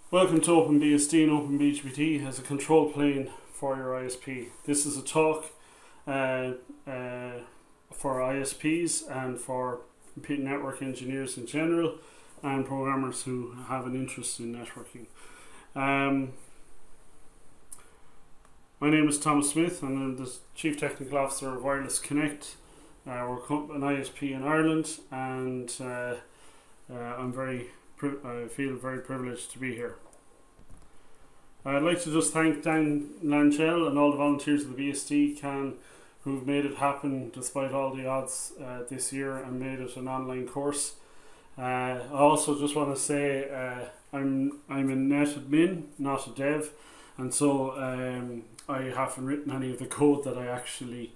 Welcome to OpenBSD and OpenBGP as a control plane for your ISP. This is a talk uh, for ISPs and for computer network engineers in general and programmers who have an interest in networking. My name is Thomas Smith and I'm the Chief Technical Officer of Wireless Connect. We're an ISP in Ireland, and I feel very privileged to be here. I'd like to just thank Dan Langell and all the volunteers of the BSD CAN who've made it happen despite all the odds this year and made it an online course. I also just want to say I'm a net admin, not a dev, and so I haven't written any of the code that I actually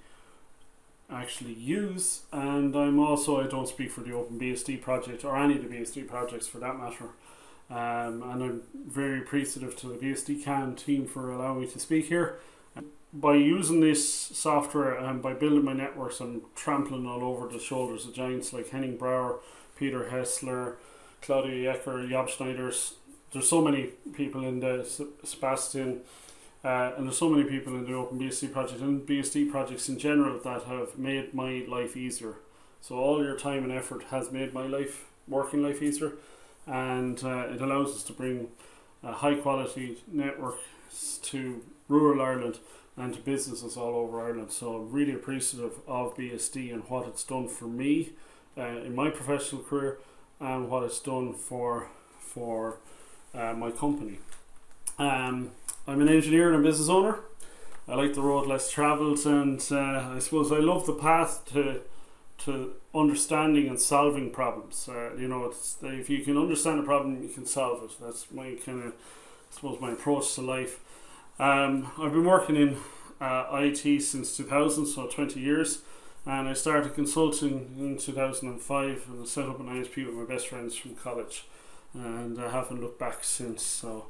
use, and I don't speak for the OpenBSD project or any of the BSD projects for that matter. And I'm very appreciative to the BSD CAN team for allowing me to speak here. By using this software and by building my networks, I'm trampling all over the shoulders of giants like Henning Brauer, Peter Hessler, Claudia Ecker, Job Schneiders. There's so many people in the Sebastian, and there's so many people in the OpenBSD project and BSD projects in general that have made my life easier. So all your time and effort has made my working life easier, and it allows us to bring high quality networks to rural Ireland and to businesses all over Ireland. So I'm really appreciative of BSD and what it's done for me in my professional career and what it's done for my company. I'm an engineer and a business owner. I like the road less travelled, and I suppose I love the path to understanding and solving problems. If you can understand a problem, you can solve it. That's my my approach to life. I've been working in IT since 2000, so 20 years, and I started consulting in 2005 and I set up an ISP with my best friends from college, and I haven't looked back since. So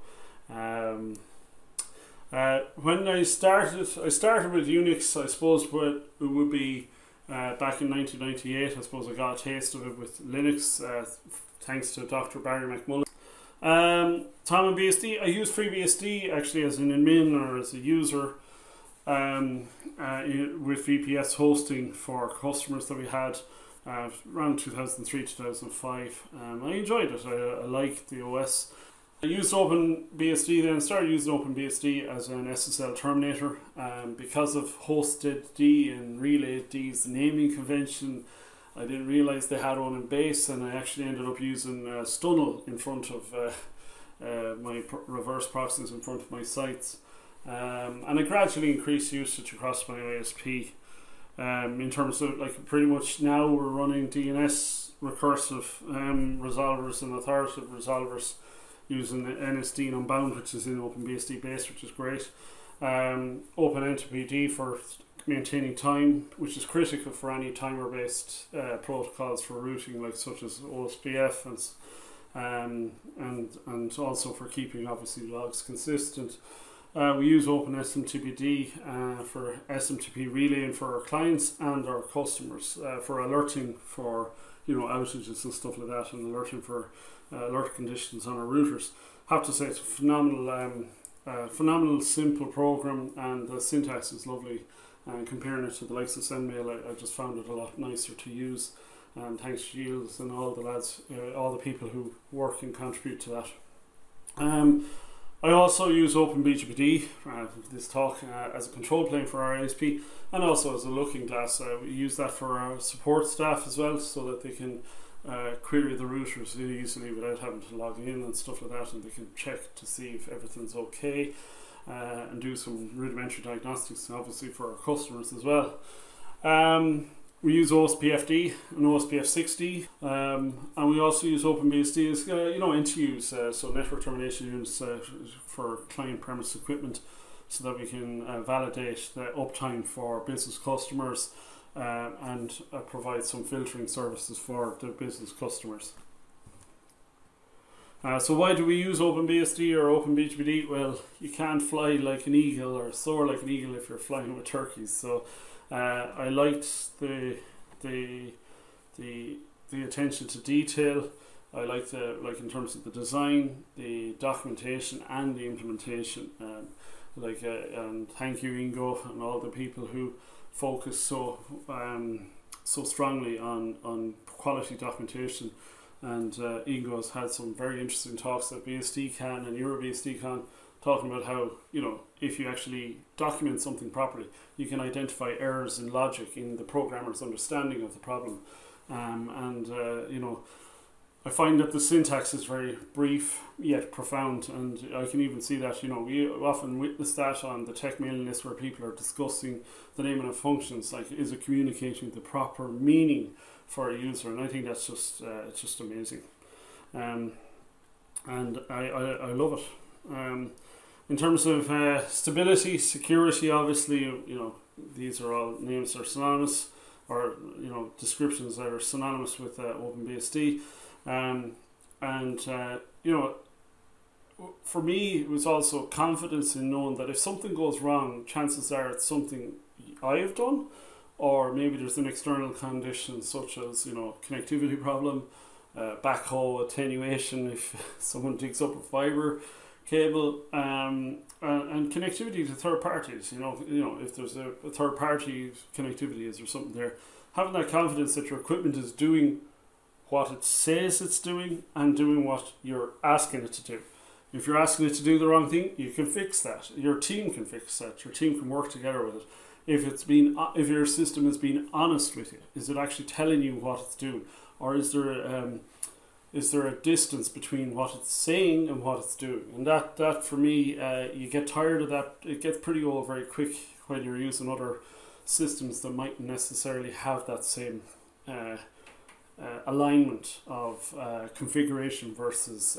when I started with Unix. I suppose it would be back in 1998. I suppose I got a taste of it with Linux, thanks to Dr. Barry McMullen. Tom and BSD. I use FreeBSD actually as an admin or as a user with VPS hosting for customers that we had around 2003, 2005. I enjoyed it. I liked the OS. I used OpenBSD then, started using OpenBSD as an SSL terminator because of hostedD and relayedD's naming convention. I didn't realise they had one in base, and I actually ended up using Stunnel in front of my reverse proxies in front of my sites. And I gradually increased usage across my ISP in terms of, like, pretty much now we're running DNS recursive resolvers and authoritative resolvers using the NSD and Unbound, which is in OpenBSD base, which is great. OpenNTPD for maintaining time, which is critical for any timer-based protocols for routing, like such as OSPF, and also for keeping obviously logs consistent. We use OpenSMTPD for SMTP relaying for our clients and our customers for alerting for outages and stuff like that, and alerting for alert conditions on our routers. I have to say it's a phenomenal simple program, and the syntax is lovely. And comparing it to the likes of SendMail, I just found it a lot nicer to use. And thanks to Yields and all the lads, all the people who work and contribute to that. I also use OpenBGPD for this talk as a control plane for our ISP, and also as a looking glass. We use that for our support staff as well, so that they can query the routers really easily without having to log in and stuff like that, and they can check to see if everything's okay and do some rudimentary diagnostics, obviously for our customers as well. We use OSPFD and OSPF60, and we also use OpenBSD as NTUs, so network termination units for client premise equipment, so that we can validate the uptime for business customers and provide some filtering services for the business customers. So why do we use OpenBSD or OpenBGPD? Well, you can't fly like an eagle or soar like an eagle if you're flying with turkeys. So I liked the attention to detail I like to, like, in terms of the design, the documentation, and the implementation. And thank you, Ingo, and all the people who focus so strongly on quality documentation. And Ingo's had some very interesting talks at BSDCan and EuroBSDCan, talking about how, if you actually document something properly, you can identify errors in logic in the programmer's understanding of the problem. I find that the syntax is very brief yet profound, and I can even see that, we often witness that on the tech mailing list where people are discussing the naming of functions, like, is it communicating the proper meaning for a user? And I think that's just it's just amazing, and I love it. In terms of stability, security, obviously, these are all names that are synonymous, or descriptions that are synonymous with OpenBSD. For me, it was also confidence in knowing that if something goes wrong, chances are it's something I have done, or maybe there's an external condition such as connectivity problem, backhaul attenuation if someone digs up a fiber cable, and connectivity to third parties. If there's a third party connectivity, is there something there? Having that confidence that your equipment is doing what it says it's doing and doing what you're asking it to do. If you're asking it to do the wrong thing, you can fix that. Your team can fix that. Your team can work together with it. If your system is being honest with you, is it actually telling you what it's doing, or is there a distance between what it's saying and what it's doing? And that for me, you get tired of that. It gets pretty old very quick when you're using other systems that mightn't necessarily have that same alignment of configuration versus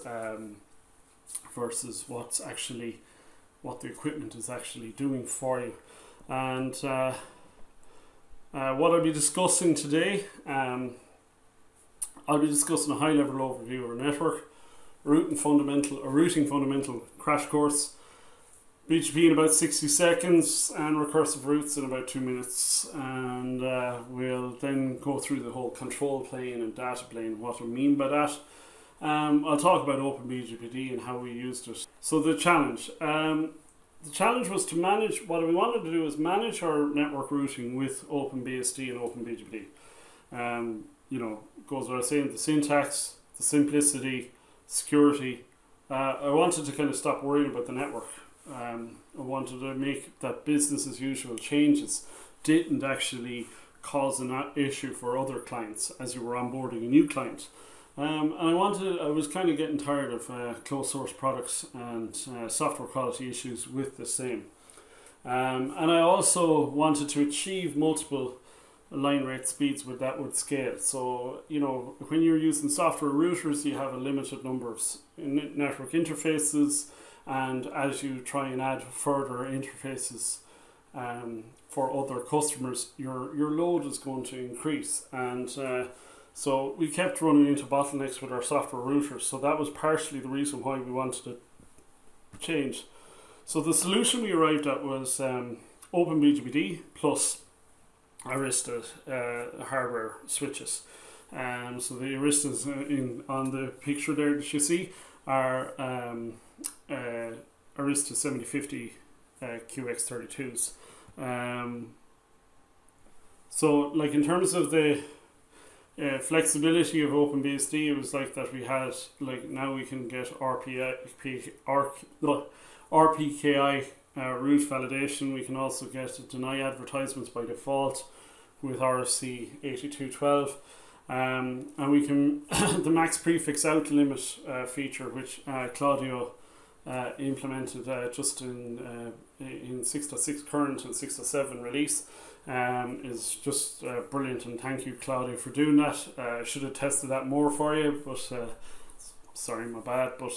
what the equipment is actually doing for you. And what I'll be discussing today, I'll be discussing a high-level overview of our network, a routing fundamental crash course, BGP in about 60 seconds, and recursive routes in about 2 minutes. And we'll then go through the whole control plane and data plane, what we mean by that. I'll talk about OpenBGPD and how we used it. So the challenge was to manage, what we wanted to do is manage our network routing with OpenBSD and OpenBGP. Goes without saying, the syntax, the simplicity, security. I wanted to kind of stop worrying about the network. I wanted to make that business as usual changes didn't actually cause an issue for other clients as you were onboarding a new client. And I was kind of getting tired of closed source products and software quality issues with the same. And I also wanted to achieve multiple line rate speeds with scale. So, when you're using software routers, you have a limited number of network interfaces, and as you try and add further interfaces for other customers, your load is going to increase. And so we kept running into bottlenecks with our software routers. So that was partially the reason why we wanted to change. So the solution we arrived at was OpenBGPD plus Arista hardware switches. So the Aristas on the picture there that you see are Arista 7050 QX32s. So, like, in terms of the flexibility of OpenBSD, it was like that we had, like, now we can get RPKI root validation. We can also get deny advertisements by default with RFC 8212. And we can the max prefix out limit feature, which Claudio implemented just in 6.6 current and 6.7 release, is just brilliant, and thank you, Claudio, for doing that. I should have tested that more for you, but sorry, my bad. But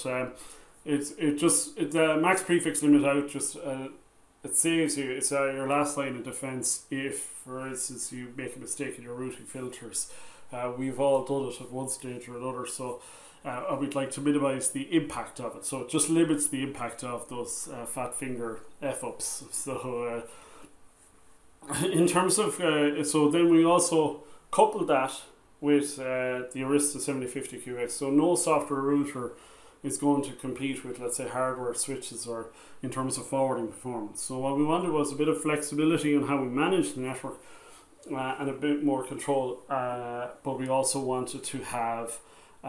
the max prefix limit out just it saves you. It's your last line of defense if, for instance, you make a mistake in your routing filters. We've all done it at one stage or another, so I would like to minimize the impact of it. So it just limits the impact of those fat finger F-ups. So in terms of, so then we also coupled that with the Arista 7050QX. So no software router is going to compete with, let's say, hardware switches or in terms of forwarding performance. So what we wanted was a bit of flexibility on how we manage the network and a bit more control, but we also wanted to have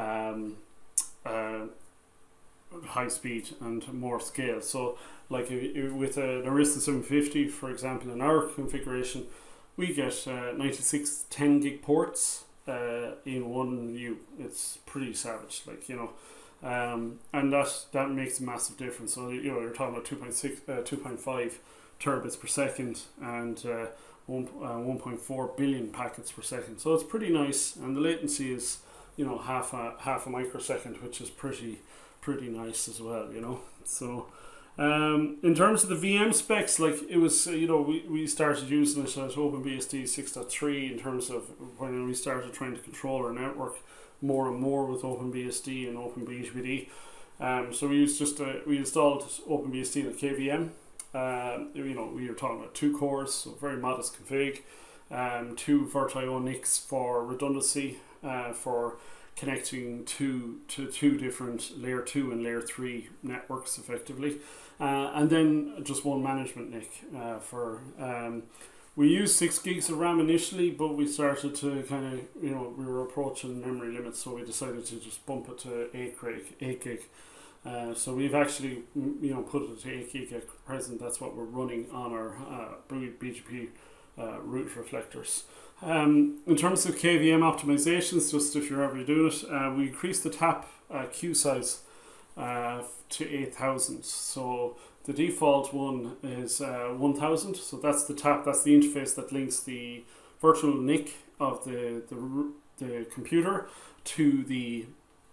high speed and more scale. So like with an Arista 750, for example, in our configuration, we get 96 10 gig ports in one U. It's pretty savage, like, you know. And that makes a massive difference. So, you know, you're talking about 2.5 terabits per second and 1.4 billion packets per second. So it's pretty nice, and the latency is, you know, half a microsecond, which is pretty nice as well, you know. So in terms of the VM specs, like, it was, you know, we started using it at OpenBSD 6.3 in terms of when we started trying to control our network more and more with OpenBSD and OpenBGPD. So we installed OpenBSD in a KVM. You know, we were talking about 2 cores, so very modest config. 2 VirtIO NICs for redundancy, for connecting to 2 different layer 2 and layer 3 networks effectively, and then just 1 management NIC for. We used 6 gigs of RAM initially, but we started to kind of, you know, we were approaching memory limits, so we decided to just bump it to 8 gig. So we've actually, you know, put it to 8 gig at present. That's what we're running on our BGP root reflectors. In terms of KVM optimizations, just if you're ever doing it, we increased the tap queue size to 8,000. So the default one is 1,000. So that's the tap. That's the interface that links the virtual NIC of the computer to the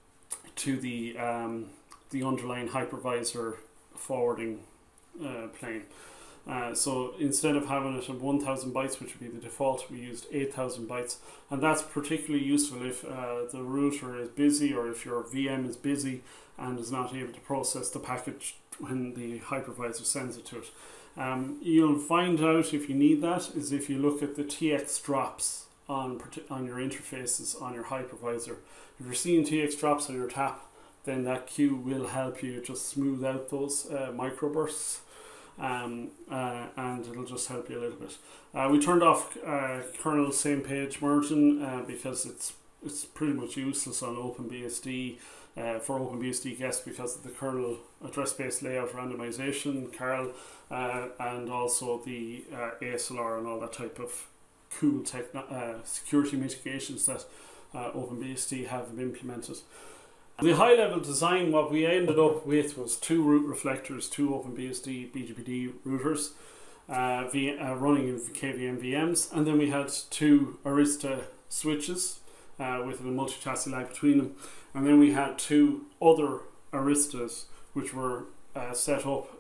underlying hypervisor forwarding plane. So instead of having it at 1,000 bytes, which would be the default, we used 8,000 bytes, and that's particularly useful if the router is busy, or if your VM is busy and is not able to process the package when the hypervisor sends it to it. You'll find out if you need that is if you look at the TX drops on your interfaces on your hypervisor. If you're seeing TX drops on your tap, then that queue will help you just smooth out those microbursts. And it'll just help you a little bit. We turned off kernel same page merging because it's pretty much useless on OpenBSD for OpenBSD guest because of the kernel address space layout randomization, Carl, and also the ASLR and all that type of cool security mitigations that OpenBSD have implemented. The high level design, what we ended up with was 2 root reflectors, 2 OpenBSD BGPD routers running in KVM VMs, and then we had 2 Arista switches with a multi-chassis lag between them, and then we had 2 other Aristas which were set up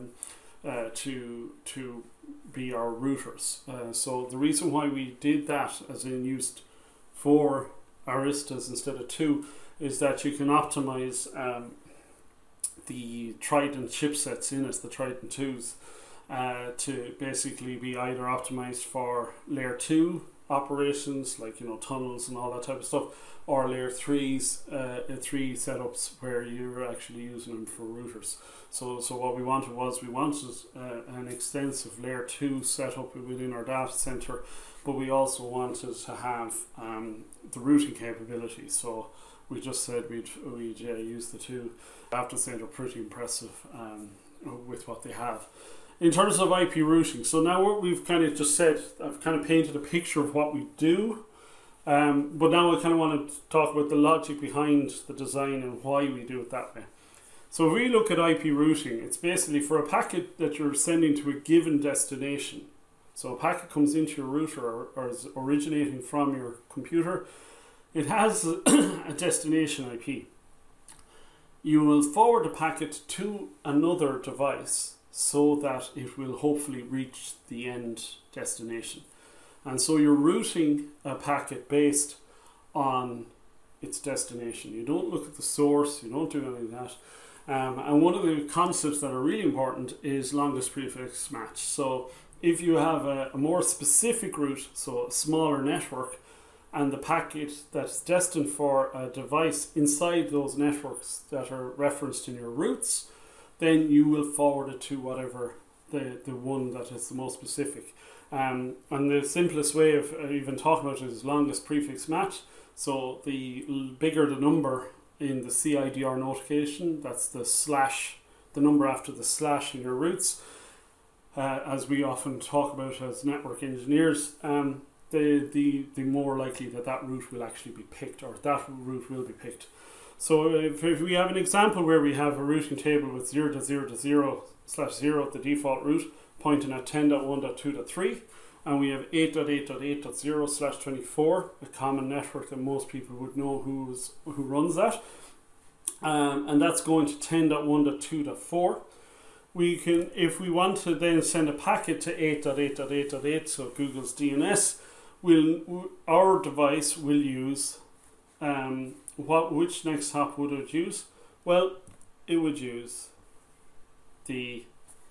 to be our routers. So the reason why we did that, as in used 4 Aristas instead of 2, is that you can optimize the Trident chipsets in it, the Trident 2s, to basically be either optimized for layer 2 operations, like, you know, tunnels and all that type of stuff, or layer 3s, 3 setups where you're actually using them for routers. So what we wanted was an extensive layer 2 setup within our data center, but we also wanted to have the routing capability. So we just said we'd use the 2. I have to say they're pretty impressive with what they have. In terms of IP routing, so now what we've kind of just said, I've kind of painted a picture of what we do, but now I kind of want to talk about the logic behind the design and why we do it that way. So if we look at IP routing, it's basically for a packet that you're sending to a given destination. So a packet comes into your router or is originating from your computer. It has a destination IP. You will forward the packet to another device so that it will hopefully reach the end destination. And so you're routing a packet based on its destination. You don't look at the source, you don't do any of that. And one of the concepts that are really important is longest prefix match. So if you have a more specific route, so a smaller network, and the packet that's destined for a device inside those networks that are referenced in your routes, then you will forward it to whatever the one that is the most specific. And the simplest way of even talking about it is longest prefix match. So the bigger the number in the CIDR notification, that's the slash, the number after the slash in your routes, as we often talk about as network engineers, the more likely that route will actually be picked, or that route will be picked. So if we have an example where we have a routing table with 0.0.0/0, the default route, pointing at 10.1.2.3, and we have 8.8.8.0/24, a common network that most people would know who runs that, and that's going to 10.1.2.4. We can, if we want to then send a packet to 8.8.8.8, so Google's DNS, our device will use which next hop would it use? Well, it would use the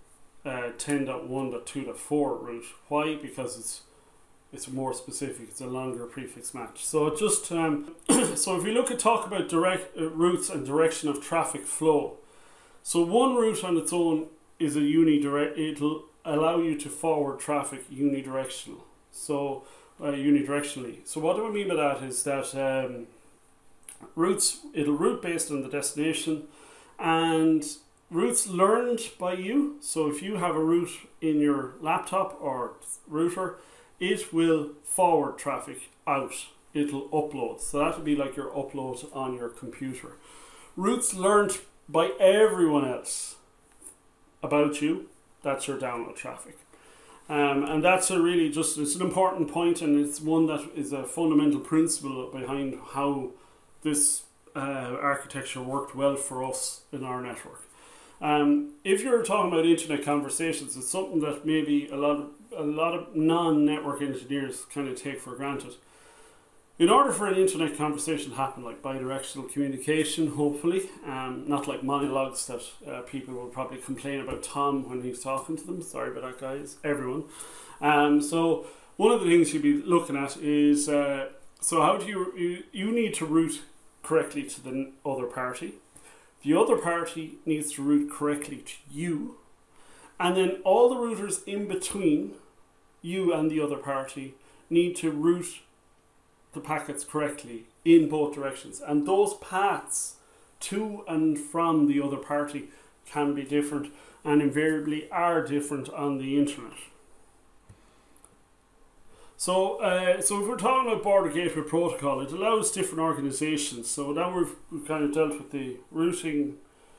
10.1.2.4 route. Why? Because it's more specific. It's a longer prefix match. So it just so if we talk about direct routes and direction of traffic flow. So one route on its own is a unidirect. It'll allow you to forward traffic unidirectional. So unidirectionally. So what do I mean by that is that routes, it'll route based on the destination, and routes learned by you. So if you have a route in your laptop or router, it will forward traffic out. It'll upload. So that would be like your upload on your computer. Routes learned by everyone else about you, that's your download traffic. And that's it's an important point, and it's one that is a fundamental principle behind how this architecture worked well for us in our network. If you're talking about internet conversations, it's something that maybe a lot of non-network engineers kind of take for granted. In order for an internet conversation to happen, like bidirectional communication, hopefully, not like monologues that people will probably complain about Tom when he's talking to them. Sorry about that, guys, everyone. So one of the things you'd be looking at is, so how do you need to route correctly to the other party. The other party needs to route correctly to you. And then all the routers in between you and the other party need to route the packets correctly in both directions. And those paths to and from the other party can be different, and invariably are different on the internet. So if we're talking about Border Gateway Protocol, it allows different organizations. So now we've kind of dealt with the routing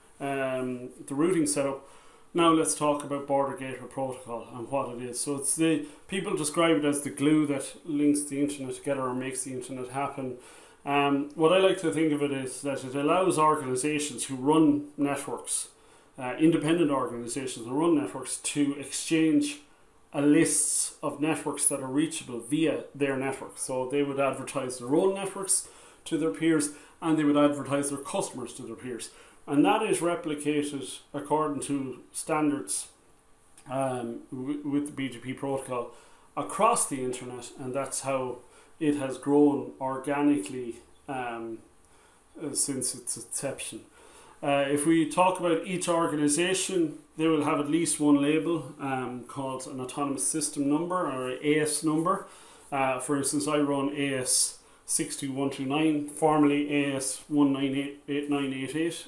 setup. Now let's talk about Border Gateway Protocol and what it is. So it's people describe it as the glue that links the internet together or makes the internet happen. What I like to think of it is that it allows organizations who run networks, independent organizations who run networks, to exchange a list of networks that are reachable via their network. So they would advertise their own networks to their peers, and they would advertise their customers to their peers. And that is replicated according to standards with the BGP protocol across the internet, and that's how it has grown organically since its inception. If we talk about each organization, they will have at least one label called an autonomous system number, or an AS number. For instance, I run AS 62129, formerly AS 198988,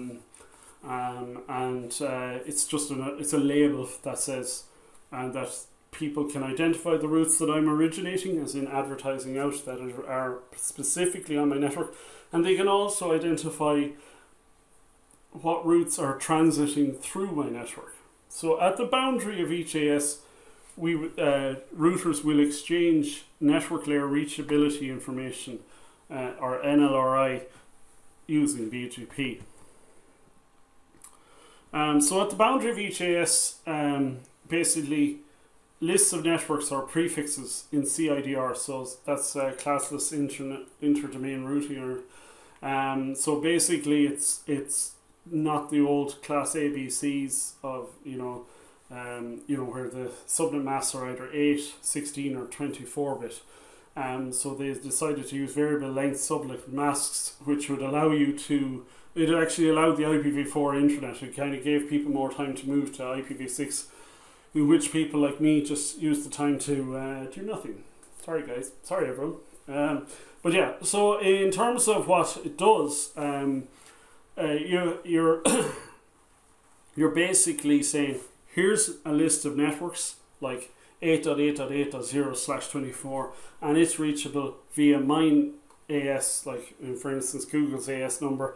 and it's just it's a label that says that people can identify the routes that I'm originating, as in advertising out, that are specifically on my network, and they can also identify what routes are transiting through my network. So at the boundary of each AS, routers will exchange network layer reachability information, or NLRI, using BGP. So at the boundary of each AS, basically lists of networks or prefixes in CIDR. So that's classless interdomain routing. So basically, it's not the old class ABCs of where the subnet masks are either 8, 16 or 24 bit. So they decided to use variable length subliquid masks, which would allow you to, it actually allowed the IPv4 internet. It kind of gave people more time to move to IPv6, in which people like me just used the time to do nothing. Sorry guys, sorry everyone. But yeah, so in terms of what it does, you're you're basically saying, here's a list of networks like 8.8.8.0/24, and it's reachable via mine AS, like for instance Google's AS number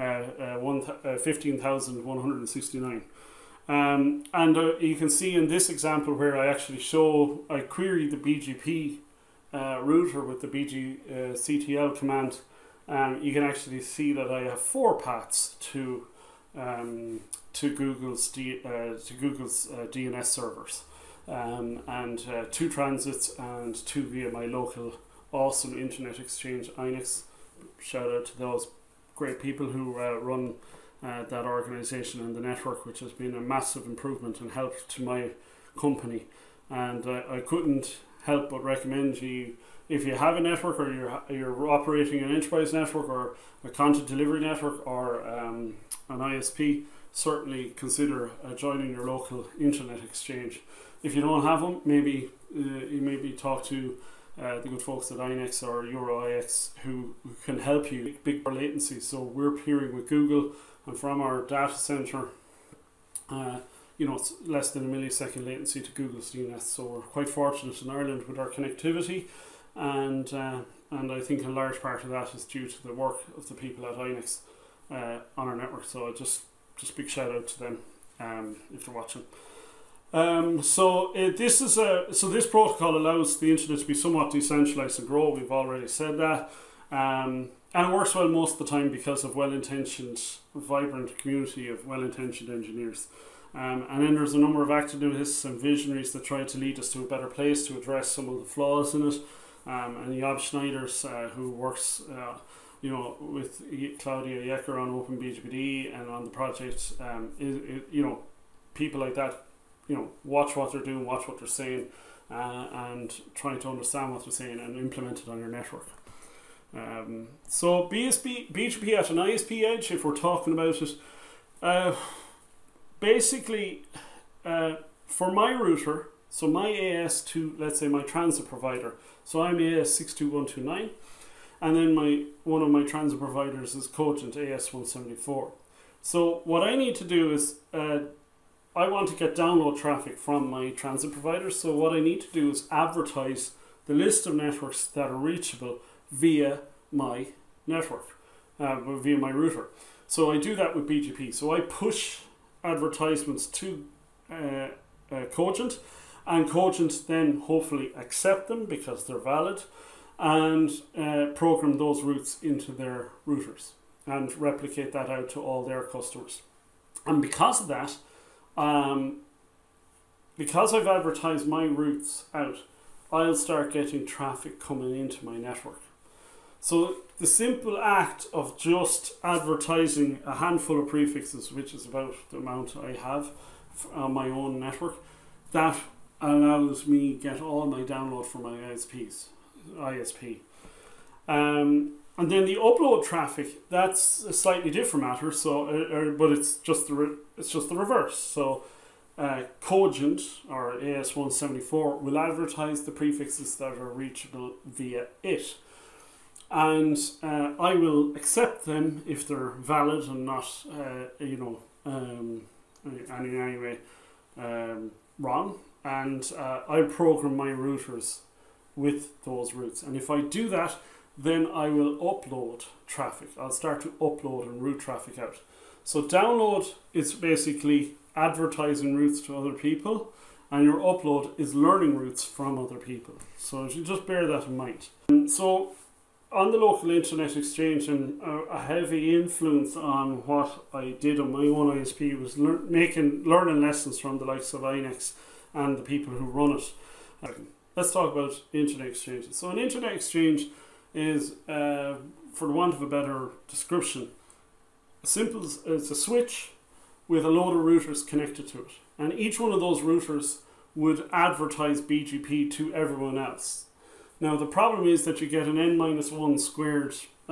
15,169. And you can see in this example where I actually show, I query the BGP router with the BGCTL command. You can actually see that I have 4 paths to Google's DNS servers, and 2 transits and 2 via my local awesome internet exchange INEX. Shout out to those great people who run that organization and the network, which has been a massive improvement and help to my company. And I couldn't help but recommend you, if you have a network or you're operating an enterprise network or a content delivery network or an ISP, certainly consider joining your local internet exchange. If you don't have them, maybe you maybe talk to the good folks at INEX or EuroIX who can help you. Big latency, so we're peering with Google, and from our data center, it's less than a millisecond latency to Google's DNS. So we're quite fortunate in Ireland with our connectivity, and I think a large part of that is due to the work of the people at INEX on our network. So just big shout out to them if they're watching. This protocol allows the internet to be somewhat decentralized and grow. We've already said that, and it works well most of the time because of well-intentioned, vibrant community of well-intentioned engineers. And then there's a number of activists and visionaries that try to lead us to a better place, to address some of the flaws in it. And Job Schneiders, who works with Claudia Yecker on OpenBGPD and on the project, people like that, watch what they're doing, watch what they're saying, and trying to understand what they're saying and implement it on your network. So BGP at an ISP edge, if we're talking about it, basically for my router, so my AS2, let's say my transit provider, so I'm AS62129, and then one of my transit providers is Cogent AS174. So what I need to do is I want to get download traffic from my transit provider. So what I need to do is advertise the list of networks that are reachable via my network, via my router. So I do that with BGP. So I push advertisements to Cogent, and Cogent then hopefully accept them because they're valid, and program those routes into their routers and replicate that out to all their customers. And because of that, because I've advertised my routes out, I'll start getting traffic coming into my network. So the simple act of just advertising a handful of prefixes, which is about the amount I have on my own network, that allows me get all my download from my ISP. And then the upload traffic, that's a slightly different matter. So, but it's just the reverse. So, Cogent or AS174 will advertise the prefixes that are reachable via it, and I will accept them if they're valid and not, in any way wrong. And I'll program my routers with those routes. And if I do that, then I will upload traffic. I'll start to upload and route traffic out. So download is basically advertising routes to other people, and your upload is learning routes from other people. So you just bear that in mind. So on the local internet exchange, and a heavy influence on what I did on my own ISP was learning lessons from the likes of INEX and the people who run it. Let's talk about internet exchanges. So an internet exchange is, for the want of a better description, it's a switch with a load of routers connected to it, and each one of those routers would advertise BGP to everyone else. Now the problem is that you get an n-1 squared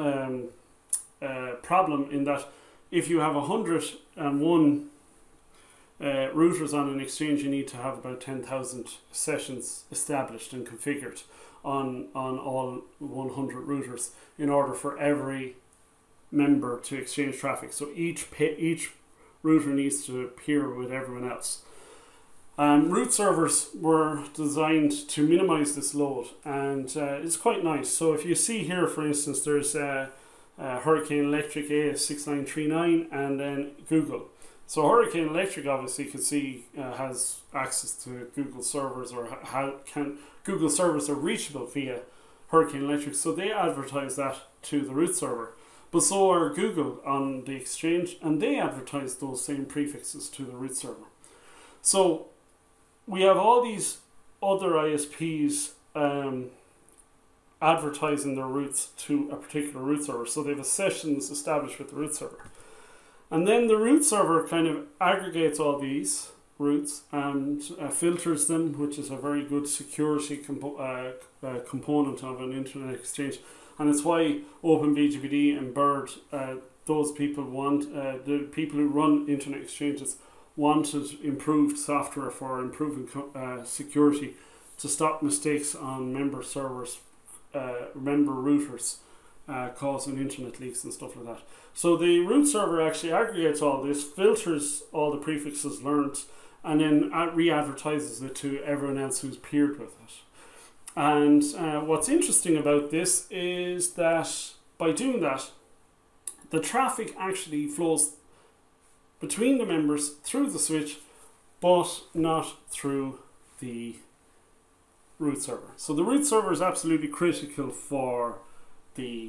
problem, in that if you have 101 routers on an exchange, you need to have about 10,000 sessions established and configured on all 100 routers in order for every member to exchange traffic. So each router needs to peer with everyone else. Root servers were designed to minimize this load, and it's quite nice. So if you see here, for instance, there's Hurricane Electric AS6939 and then Google. So Hurricane Electric, obviously, you can see has access to Google servers, or Google servers are reachable via Hurricane Electric. So they advertise that to the root server. But so are Google on the exchange, and they advertise those same prefixes to the root server. So we have all these other ISPs advertising their routes to a particular root server. So they have sessions established with the root server. And then the root server kind of aggregates all these routes and filters them, which is a very good security component of an internet exchange. And it's why OpenBGPD and Bird, those people want, the people who run internet exchanges wanted improved software for improving security to stop mistakes on member servers, member routers, causing internet leaks and stuff like that. So the root server actually aggregates all this, filters all the prefixes learned, and then re-advertises it to everyone else who's peered with it. And what's interesting about this is that by doing that, the traffic actually flows between the members through the switch, but not through the root server. So the root server is absolutely critical for the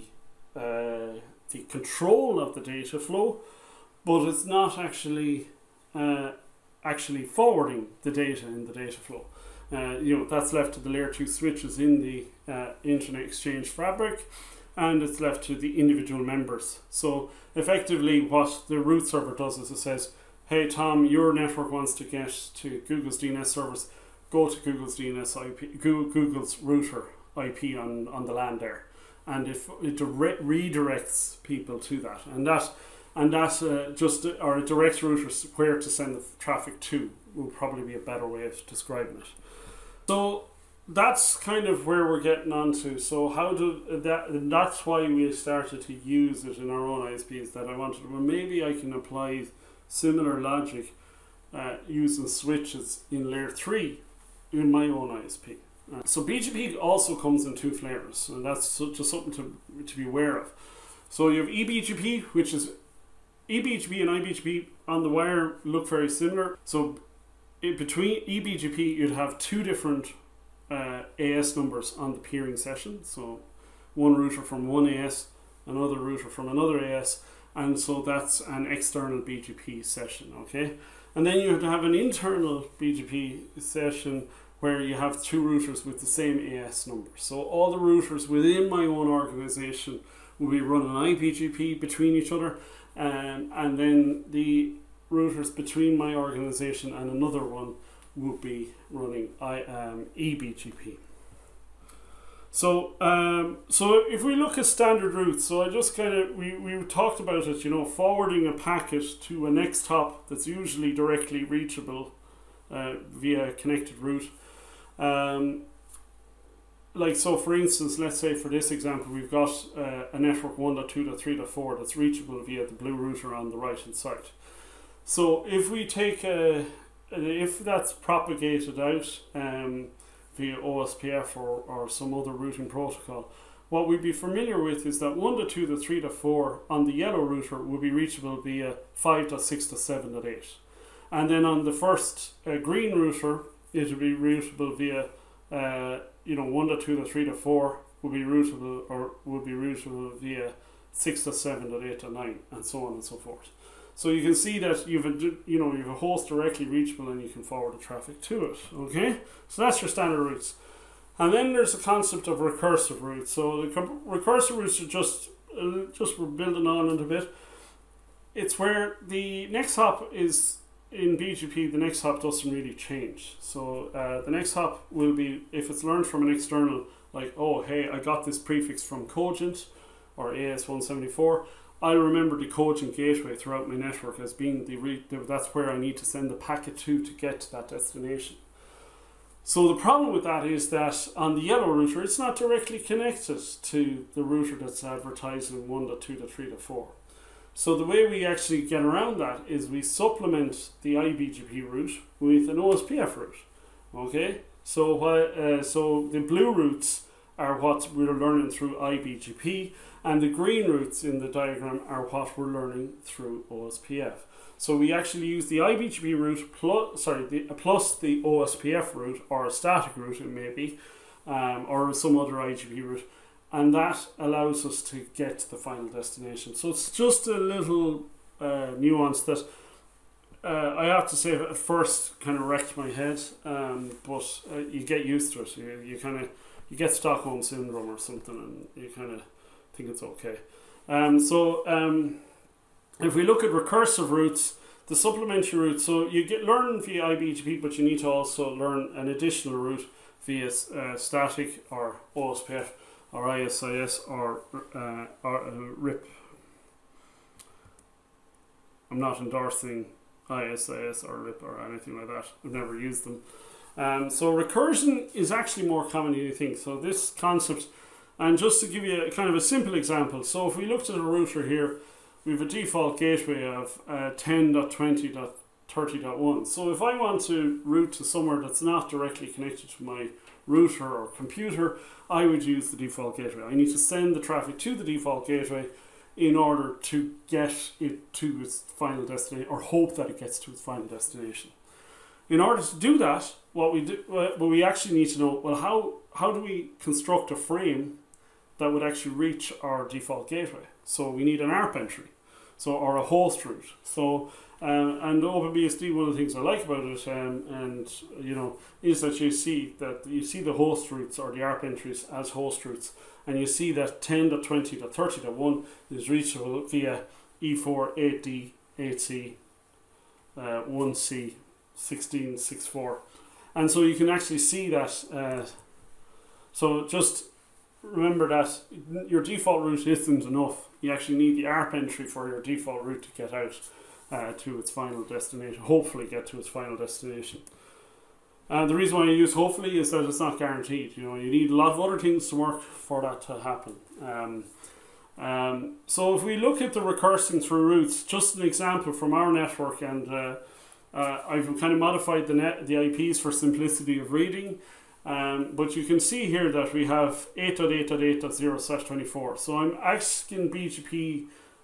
control of the data flow, but it's not actually forwarding the data in the data flow. That's left to the layer 2 switches in the internet exchange fabric, and it's left to the individual members. So effectively what the root server does is it says, hey Tom, your network wants to get to Google's DNS servers, go to Google's DNS IP, Google's router IP on the LAN there. And if it redirects people to that, and it directs routers where to send the traffic to, will probably be a better way of describing it. So that's kind of where we're getting onto. So that's why we started to use it in our own ISPs, that I wanted, well, maybe I can apply similar logic using switches in layer 3 in my own ISP. So BGP also comes in 2 flavors, and that's just something to be aware of. So you have eBGP, which is eBGP and iBGP on the wire look very similar. So between eBGP, you'd have 2 different AS numbers on the peering session. So one router from one AS, another router from another AS, and so that's an external BGP session, okay? And then you have to have an internal BGP session where you have 2 routers with the same AS number. So all the routers within my own organization will be running iBGP between each other, and then the routers between my organization and another one will be running eBGP. So if we look at standard routes, so I just we talked about it, forwarding a packet to a next hop that's usually directly reachable via a connected route. So for instance, let's say for this example, we've got a network 1.2.3.4 that's reachable via the blue router on the right hand side. So if we take if that's propagated out via OSPF or some other routing protocol, what we'd be familiar with is that 1.2.3.4 on the yellow router will be reachable via 5.6.7.8, and then on the first green router it will be routable via 1.2.3.4 will be routable via 6.7.8.9, and so on and so forth. So you can see that you've a host directly reachable, and you can forward the traffic to it. Okay, so that's your standard routes. And then there's the concept of recursive routes. So the recursive routes are just we're building on it a bit. It's where the next hop is in BGP. The next hop doesn't really change. So the next hop will be, if it's learned from an external like, oh hey, I got this prefix from Cogent or AS174, I'll remember the Cogent gateway throughout my network as being that's where I need to send the packet to get to that destination. So the problem with that is that on the yellow router, it's not directly connected to the router that's advertising 1.2.3.4. So the way we actually get around that is we supplement the iBGP route with an OSPF route. Okay, so so the blue routes are what we're learning through iBGP, and the green routes in the diagram are what we're learning through OSPF. So we actually use the iBGP route plus the OSPF route, or a static route it may be, or some other IGP route, and that allows us to get to the final destination. So it's just a little nuance that I have to say at first kind of wrecked my head, but you get used to it. You get Stockholm syndrome or something, and you kind of think it's okay. If we look at recursive routes, the supplementary route, so you learn via iBGP, but you need to also learn an additional route via static or OSPF or ISIS or RIP. I'm not endorsing ISIS or RIP or anything like that. I've never used them. So recursion is actually more common than you think. So this concept, and just to give you a kind of a simple example, so if we looked at a router here, we have a default gateway of 10.20.30.1. So if I want to route to somewhere that's not directly connected to my router or computer, I would use the default gateway. I need to send the traffic to the default gateway in order to get it to its final destination, or hope that it gets to its final destination. In order to do that, what we actually need to know, well, how do we construct a frame that would actually reach our default gateway? So we need an ARP entry, or a host route. So and OpenBSD, one of the things I like about it, is that you see the host routes or the ARP entries as host routes, and you see that 10.20.30.1 is reachable via E4, 8D, 8C, 1C, 16.6.4, and so you can actually see that. So just remember that your default route isn't enough. You actually need the ARP entry for your default route to get out to its final destination, hopefully get to its final destination. The reason why I use hopefully is that it's not guaranteed. You need a lot of other things to work for that to happen. So if we look at the recursing through routes, just an example from our network, and I've kind of modified the IPs for simplicity of reading. But you can see here that we have 8.8.8.0/24. So I'm asking BGP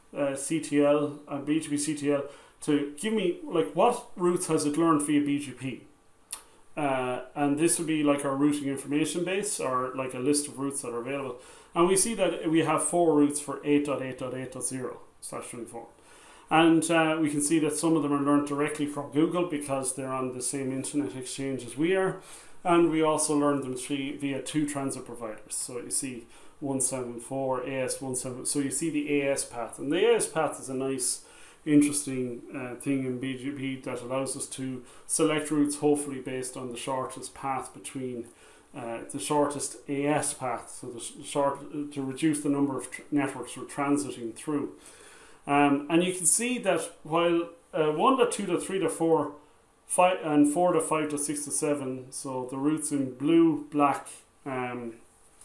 CTL to give me what routes has it learned via BGP, and this would be like our routing information base, or like a list of routes that are available. And we see that we have 4 routes for 8.8.8.0/24. And we can see that some of them are learned directly from Google because they're on the same internet exchange as we are. And we also learned them via 2 transit providers. So you see 174, AS17. So you see the AS path. And the AS path is a nice, interesting thing in BGP that allows us to select routes, hopefully based on the shortest path between the shortest AS path. So to reduce the number of networks we're transiting through. And you can see that while 1.2.3.4 and 4.5.6.7, so the routes in blue, black, red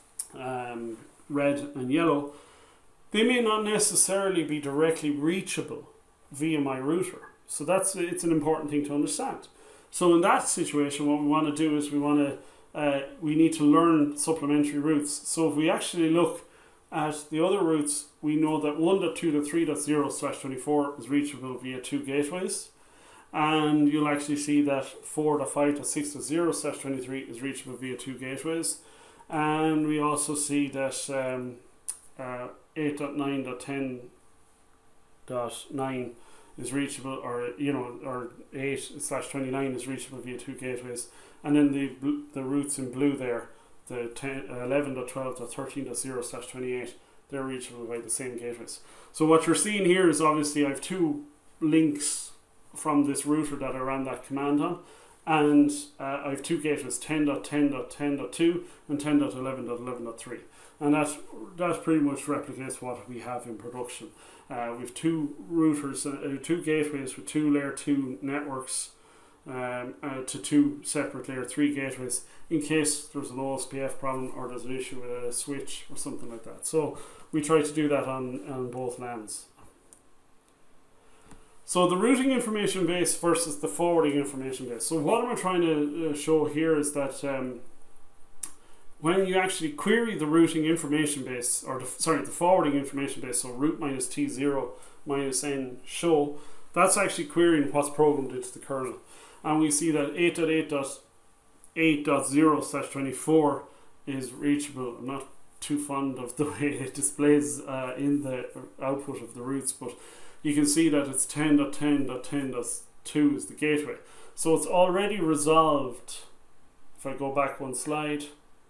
and yellow, they may not necessarily be directly reachable via my router. So it's an important thing to understand. So in that situation, what we want to do is we need to learn supplementary routes. So if we actually look at the other routes, we know that 1.2.3.0/24 is reachable via 2 gateways. And you'll actually see that 4.5.6.0/23 is reachable via 2 gateways. And we also see that 8.9.10.9 is reachable, or 8/29 is reachable via 2 gateways. And then the routes in blue there, the 11.12.13.0/28, they're reachable by the same gateways. So what you're seeing here is obviously I have 2 links from this router that I ran that command on, and I have two gateways, 10.10.10.2 and 10.11.11.3, and that pretty much replicates what we have in production. We have two routers, two gateways with two layer 2 networks to two separate layer 3 gateways in case there's an OSPF problem or there's an issue with a switch or something like that. So we try to do that on both LANs. So the routing information base versus the forwarding information base. So what am I trying to show here is that when you actually query the routing information base, or the forwarding information base, so root minus T0 minus N show, that's actually querying what's programmed into the kernel. And we see that 8.8.8.0/24 is reachable. I'm not too fond of the way it displays in the output of the routes, but you can see that it's 10.10.10.2 is the gateway. So it's already resolved. If I go back one slide,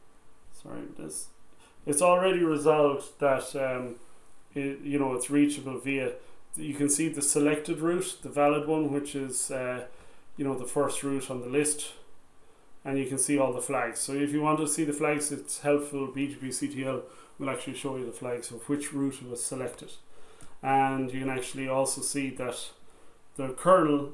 it's already resolved that it's reachable via. You can see the selected route, the valid one, which is the first route on the list, and you can see all the flags. So if you want to see the flags, it's helpful. BGP-CTL will actually show you the flags of which route was selected. And you can actually also see that the kernel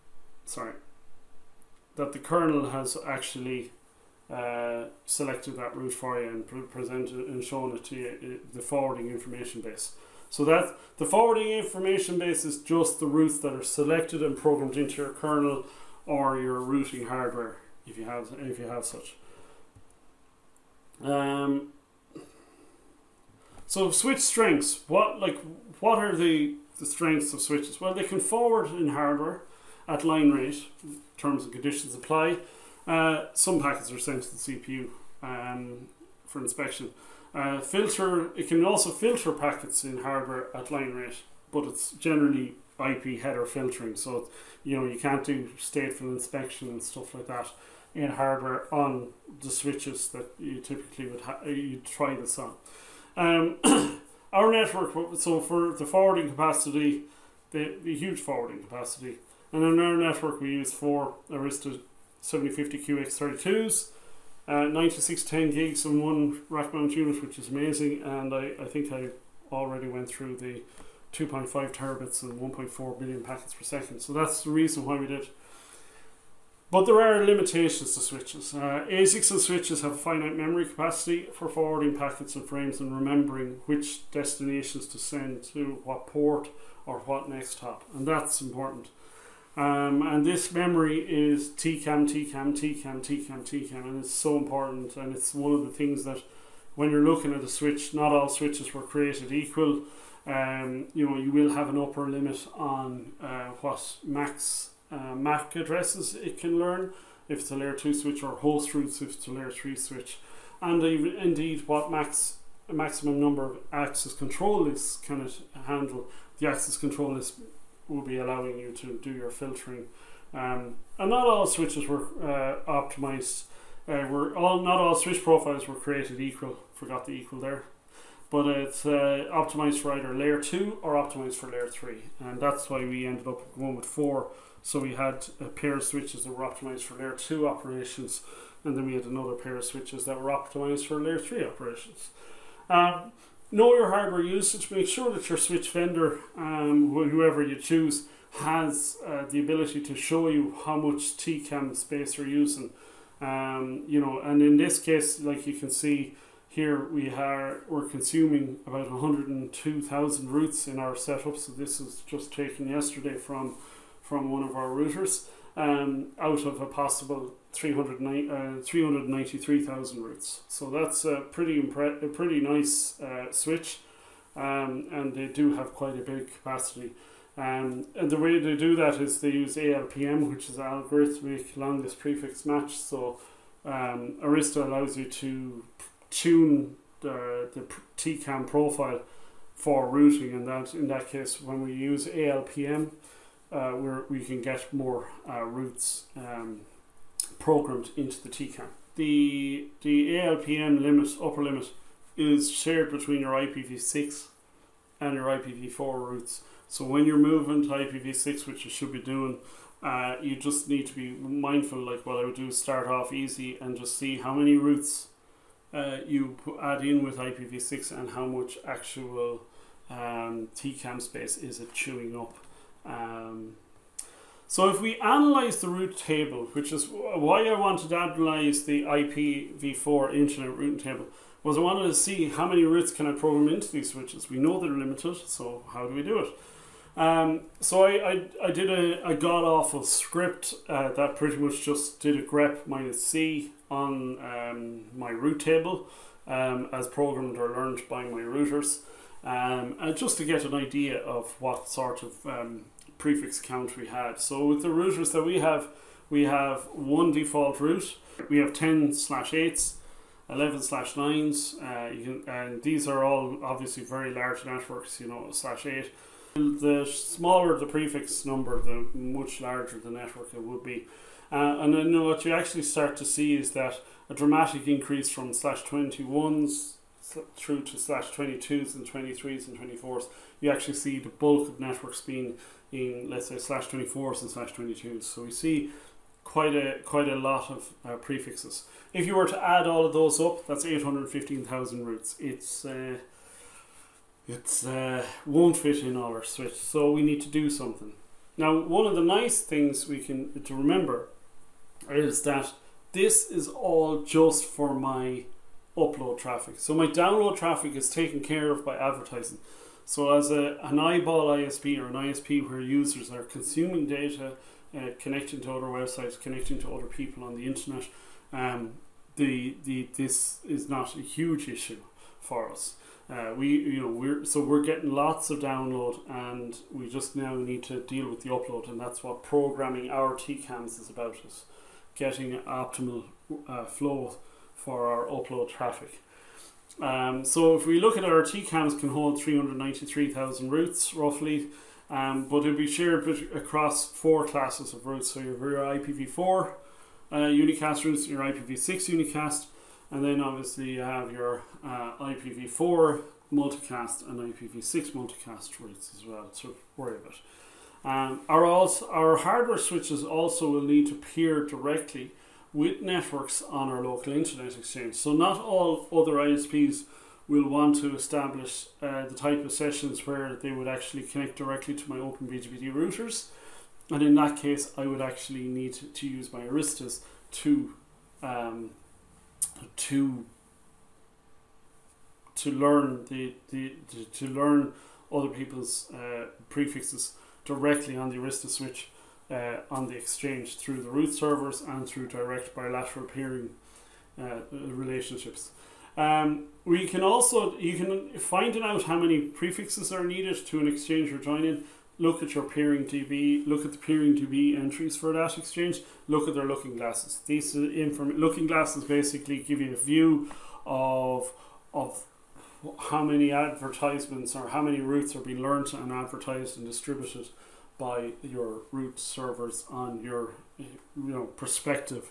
has actually selected that route for you and presented and shown it to you, the forwarding information base. So that the forwarding information base is just the routes that are selected and programmed into your kernel or your routing hardware, if you have such. So switch strengths. What are the strengths of switches? Well, they can forward in hardware at line rate. Terms and conditions apply. Some packets are sent to the CPU for inspection. It can also filter packets in hardware at line rate, but it's generally IP header filtering. So you can't do stateful inspection and stuff like that in hardware on the switches that you typically you'd try this on. Our network, so for the forwarding capacity, the huge forwarding capacity, and in our network we use 4 Arista 7050QX32s, 9610 gigs and one rack mount unit, which is amazing, and I think I already went through the 2.5 terabits and 1.4 billion packets per second, so that's the reason why we did. But there are limitations to switches. ASICs and switches have a finite memory capacity for forwarding packets and frames and remembering which destinations to send to what port or what next hop, and that's important. And this memory is TCAM, and it's so important, and it's one of the things that when you're looking at a switch, not all switches were created equal. You will have an upper limit on what max MAC addresses it can learn if it's a layer 2 switch, or host routes if it's a layer 3 switch, and indeed what maximum number of access control lists can it handle. The access control list will be allowing you to do your filtering, and not all switches were optimized. Not all switch profiles were created equal. Forgot the equal there, but it's optimized for either layer 2 or optimized for layer 3, and that's why we ended up going with 4. So we had a pair of switches that were optimized for layer 2 operations, and then we had another pair of switches that were optimized for layer 3 operations. Know your hardware usage. Make sure that your switch vendor, whoever you choose, has the ability to show you how much TCAM space you're using. And in this case, like you can see here, we're consuming about 102,000 routes in our setup. So this is just taken yesterday from one of our routers, out of a possible 393,000 routes. So that's a pretty nice switch, and they do have quite a big capacity. And the way they do that is they use ALPM, which is algorithmic longest prefix match. So Arista allows you to tune the TCAM profile for routing, and that in that case, when we use ALPM, we can get more routes programmed into the TCAM. The ALPM upper limit is shared between your IPv6 and your IPv4 routes, So when you're moving to IPv6, which you should be doing, you just need to be mindful, like what I would do is start off easy and just see how many routes you add in with IPv6 and how much actual TCAM space is it chewing up. So if we analyze the route table, which is why I wanted to analyze the IPv4 internet routing table, was I wanted to see how many routes can I program into these switches. We know they're limited, so how do we do it? So I did a god-awful script that pretty much just did a grep -c on my route table as programmed or learned by my routers, and just to get an idea of what sort of prefix count we had. So with the routers that we have one default route. We have 10/8s, 11/9s, and these are all obviously very large networks, /8. The smaller the prefix number, the much larger the network it would be. And then what you actually start to see is that a dramatic increase from /21s through to /22s and 23s and 24s. You actually see the bulk of networks being in, let's say, /24s and /22s. So we see quite a lot of prefixes. If you were to add all of those up, that's 815,000 routes. It's won't fit in all our switch, so we need to do something. Now, one of the nice things to remember is that this is all just for my upload traffic. So my download traffic is taken care of by advertising. So as an eyeball ISP or an ISP where users are consuming data, connecting to other websites, connecting to other people on the internet, this is not a huge issue for us. We're getting lots of download, and we just now need to deal with the upload, and that's what programming our TCAMs is about, is getting an optimal flow for our upload traffic. So if we look at our TCAMs can hold 393,000 routes roughly, but it'll be shared across 4 classes of routes. So you have your IPv4 unicast routes, your IPv6 unicast, and then obviously you have your IPv4 multicast and IPv6 multicast routes as well to worry about. Our hardware switches also will need to peer directly with networks on our local internet exchange. So not all other ISPs will want to establish the type of sessions where they would actually connect directly to my OpenBGP routers, and in that case I would actually need to use my Aristas to learn to learn other people's prefixes directly on the Arista switch on the exchange through the root servers and through direct bilateral peering relationships. You can finding out how many prefixes are needed to an exchange you're joining. Look at your peering DB. Look at the peering DB entries for that exchange. Look at their looking glasses. These looking glasses basically give you a view of how many advertisements or how many routes are being learned and advertised and distributed by your root servers on your prospective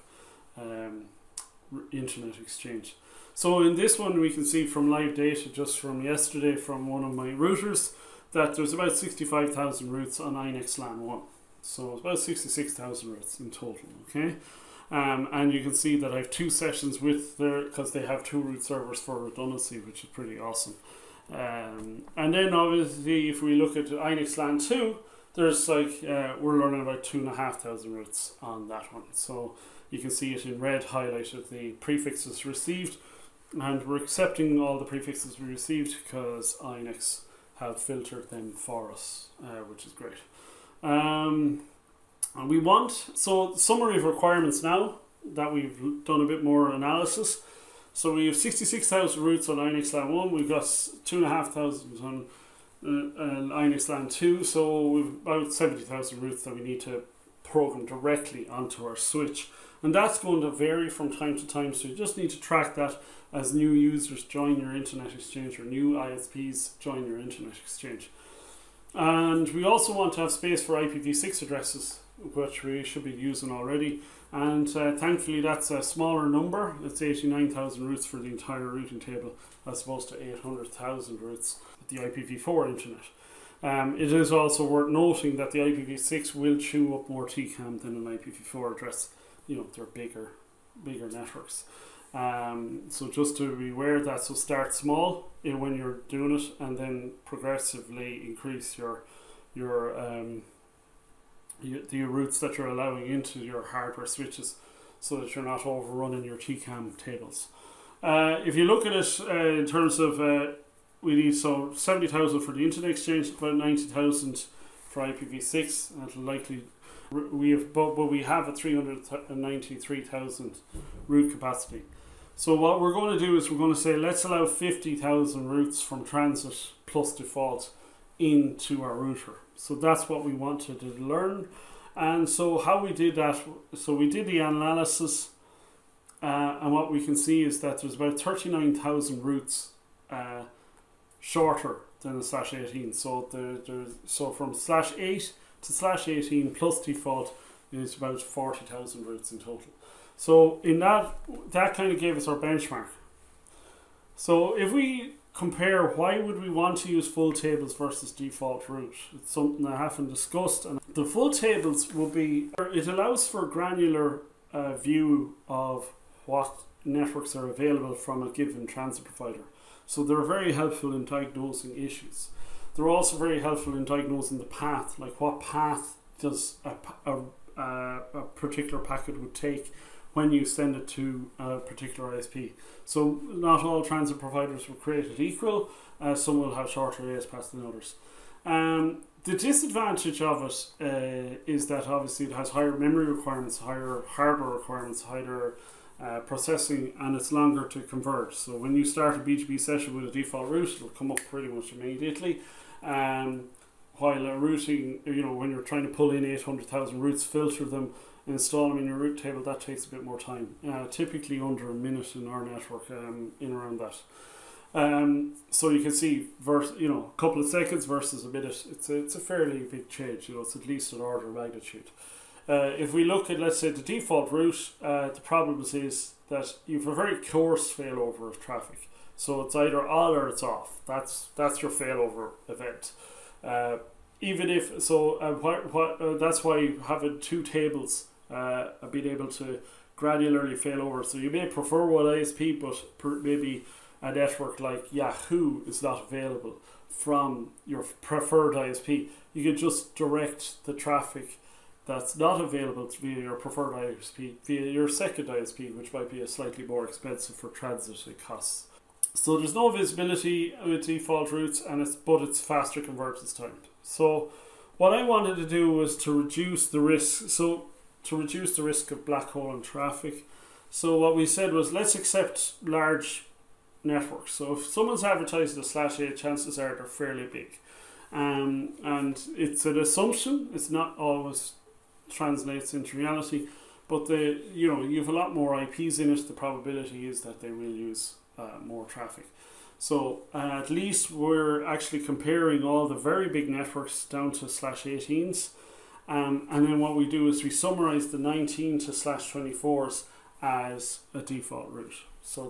internet exchange. So in this one we can see from live data just from yesterday from one of my routers that there's about 65,000 routes on INX LAN 1. So it's about 66,000 routes in total, okay? And you can see that I have 2 sessions because they have 2 root servers for redundancy, which is pretty awesome. And then obviously if we look at INX LAN 2, there's we're learning about 2,500 routes on that one. So you can see it in red highlighted, the prefixes received, and we're accepting all the prefixes we received because INX have filtered them for us, which is great. And so summary of requirements now that we've done a bit more analysis. So we have 66,000 routes on INX LAN 1, we've got 2,500 on INX LAN 2, so we've about 70,000 routes that we need to program directly onto our switch. And that's going to vary from time to time, so you just need to track that as new users join your internet exchange or new ISPs join your internet exchange. And we also want to have space for IPv6 addresses, which we should be using already. And thankfully that's a smaller number. It's 89,000 routes for the entire routing table as opposed to 800,000 routes with the IPv4 internet. It is also worth noting that the IPv6 will chew up more TCAM than an IPv4 address. They're bigger networks. So just to be aware of that, so start small when you're doing it, and then progressively increase your routes that you're allowing into your hardware switches, so that you're not overrunning your TCAM tables. If you look at it in terms of we need 70,000 for the internet exchange, about 90,000 for IPv6, and it'll likely we have a 393,000 route capacity. So what we're going to do is we're going to say let's allow 50,000 routes from transit plus default into our router. So that's what we wanted to learn. And so how we did that, so we did the analysis, and what we can see is that there's about 39,000 routes shorter than the /18. So from /8 to /18 plus default is about 40,000 routes in total. So in that kind of gave us our benchmark. So if we compare why would we want to use full tables versus default route, it's something I haven't discussed. And the full tables will be, it allows for granular view of what networks are available from a given transit provider. So they're very helpful in diagnosing issues. They're also very helpful in diagnosing the path, like what path does a particular packet would take when you send it to a particular ISP. So not all transit providers were created equal. Some will have shorter AS paths than others. The disadvantage of it is that obviously it has higher memory requirements, higher hardware requirements, higher processing, and it's longer to convert. So when you start a BGP session with a default route, it'll come up pretty much immediately. While a routing, when you're trying to pull in 800,000 routes, filter them, install them in your route table, that takes a bit more time. Typically under a minute in our network, in around that. So you can see, a couple of seconds versus a minute. It's a fairly big change. It's at least an order of magnitude. If we look at, let's say, the default route, the problem is that you have a very coarse failover of traffic. So it's either on or it's off. That's your failover event. Even if so, that's why having two tables, being able to granularly fail over. So you may prefer one ISP, but maybe a network like Yahoo is not available from your preferred ISP. You can just direct the traffic that's not available via your preferred ISP via your second ISP, which might be a slightly more expensive for transit costs. So there's no visibility with default routes, but it's faster convergence time. So what I wanted to do was to reduce the risk. So to reduce the risk of black hole and traffic. So what we said was let's accept large networks. So if someone's advertising a /8, chances are they're fairly big. And it's an assumption. It's not always translates into reality, but you have a lot more IPs in it. The probability is that they will use more traffic. So at least we're actually comparing all the very big networks down to /18s, and then what we do is we summarize the 19 to /24s as a default route. So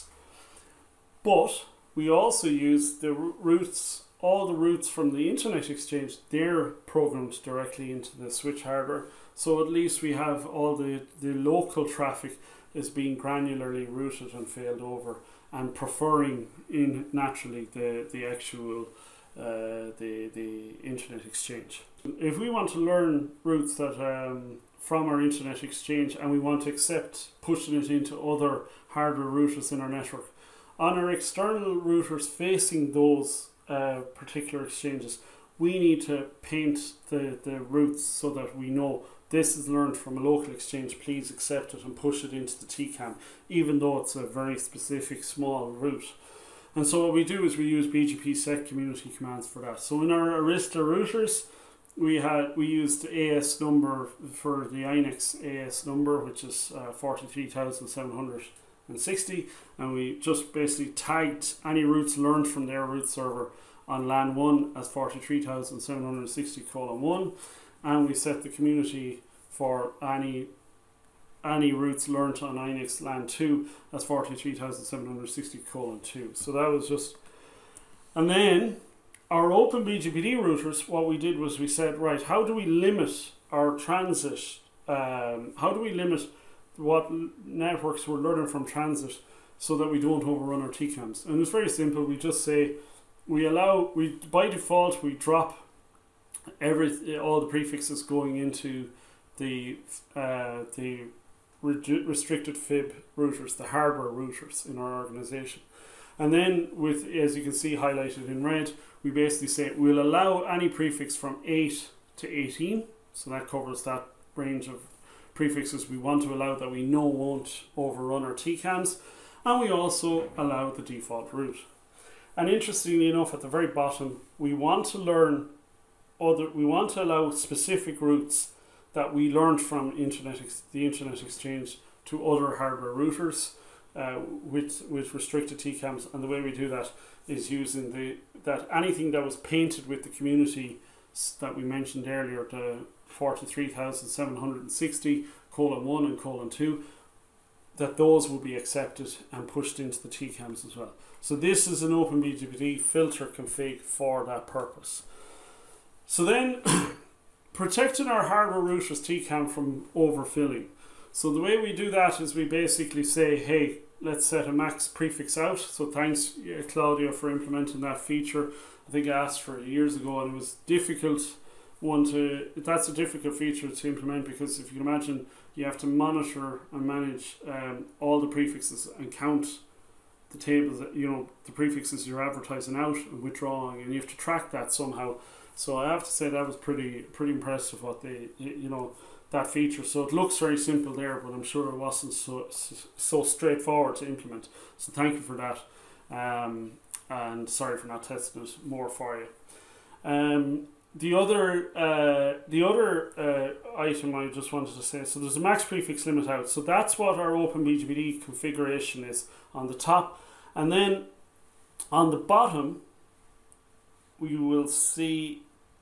but we also use the routes, all the routes from the internet exchange. They're programmed directly into the switch hardware. So at least we have all the local traffic is being granularly routed and failed over, and preferring in naturally the actual the internet exchange. If we want to learn routes that from our internet exchange, and we want to accept pushing it into other hardware routers in our network, on our external routers facing those particular exchanges, we need to paint the routes so that we know this is learned from a local exchange, please accept it and push it into the TCAM, even though it's a very specific small route. And so what we do is we use BGP set community commands for that. So in our Arista routers, we used the AS number for the INEX AS number, which is 43,760, and we just basically tagged any routes learned from their route server on LAN 1 as 43,760:1, and we set the community for any routes learned on INEX LAN 2 as 43,760:2. So that was just, and then our open BGPD routers, what we did was we said, right, how do we limit our transit? How do we limit what networks we're learning from transit so that we don't overrun our TCAMs? And it's very simple. We just say by default we drop all the prefixes going into the restricted FIB routers, the hardware routers in our organization. And then with, as you can see highlighted in red, we basically say we'll allow any prefix from 8 to 18. So that covers that range of prefixes we want to allow that we know won't overrun our TCAMs. And we also allow the default route. And interestingly enough, at the very bottom, we want to allow specific routes that we learned from the Internet Exchange to other hardware routers with restricted TCAMs. And the way we do that is using that anything that was painted with the community that we mentioned earlier, the 43,760 :1 and :2, that those will be accepted and pushed into the TCAMs as well. So this is an OpenBGP filter config for that purpose. So then protecting our hardware routers TCAM from overfilling. So the way we do that is we basically say, hey, let's set a max prefix out. So thanks Claudia for implementing that feature. I think I asked for it years ago, and it was difficult that's a difficult feature to implement, because if you can imagine, you have to monitor and manage all the prefixes and count the tables, the prefixes you're advertising out and withdrawing, and you have to track that somehow. So I have to say that was pretty impressive what that feature. So it looks very simple there, but I'm sure it wasn't so straightforward to implement. So thank you for that, and sorry for not testing it more for you. The other item I just wanted to say, so there's a max prefix limit out. So that's what our OpenBGP configuration is on the top. And then on the bottom, we will see,